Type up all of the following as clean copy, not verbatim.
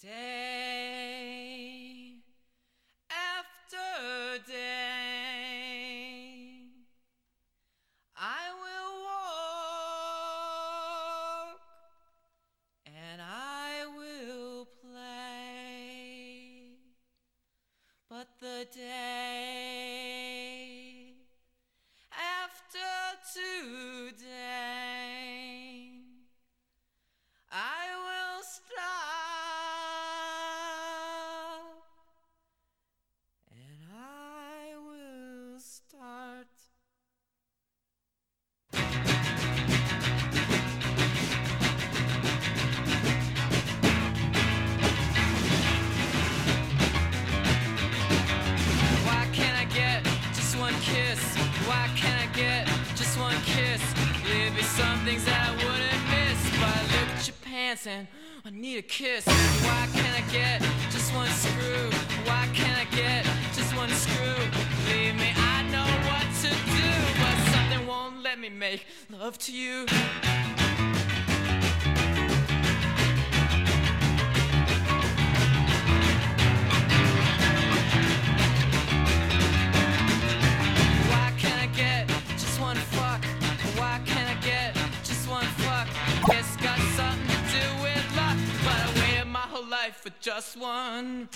Day after day, I will walk and I will play, but the day after today, I will stop and I will start. Why can't I get just one kiss? Why can't I get just one kiss? There'd be some things that I wouldn't miss, but I look at your pants and I need a kiss. Why can't I get just one screw? Why can't I get just one screw? Believe me, I know what to do, but something won't let me make love to you. Why can't I get just one fuck? Why can't I get just one fuck? It's got something to do with luck, but I waited my whole life for just one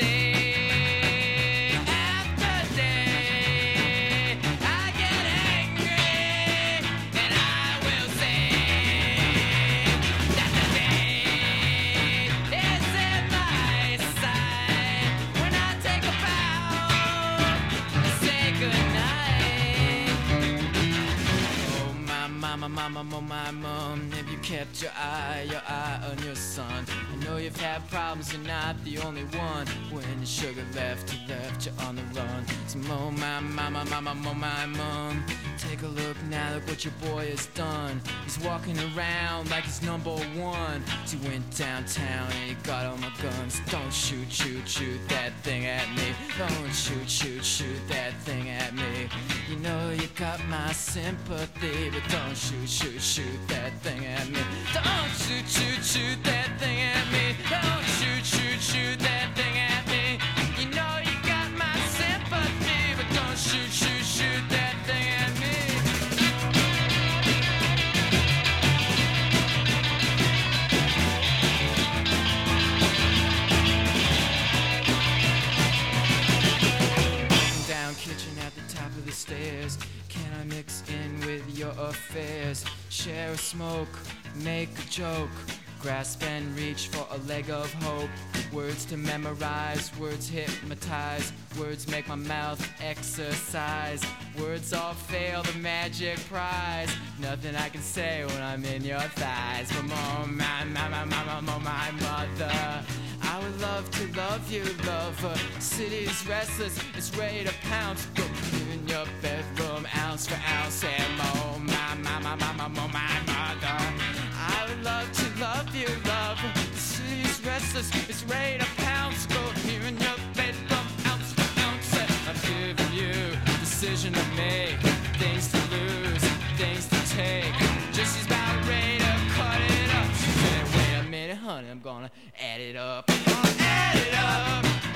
day after day. I get angry and I will say that the day is in my sight. When I take a bow and say goodnight. Oh my mama, oh my mom, have you kept your eye on your son? I know you've had problems, you're not the only one. When your sugar left, you on the run. So oh my mama, oh my mom, take a look now, look what your boy has done. He's walking around like he's number one. So he went downtown and he got all my guns. Don't shoot that thing at me. Don't shoot that thing at me. You know you got my sympathy, but don't shoot that thing at me. Don't shoot that thing at me. Don't shoot that thing at me. You know you got my sympathy, but don't shoot that thing at me. Down kitchen at the top of the stairs. Can I mix in with your affairs? Share a smoke, make a joke, grasp and reach for a leg of hope. Words to memorize, words hypnotize, words make my mouth exercise. Words all fail the magic prize. Nothing I can say when I'm in your thighs. But oh my mother, I would love to love you, lover. City's restless, it's ready to pounce. Go in your bedroom, ounce for ounce. And oh my mother, I would love to love you, lover. City's restless, it's ready to pounce. Go here in your bedroom, ounce for ounce. I'm giving you decision to make, things to lose, things to take. Just she's about ready to cut it up. She said, wait a minute, honey, I'm gonna add it up. I'm gonna add it up.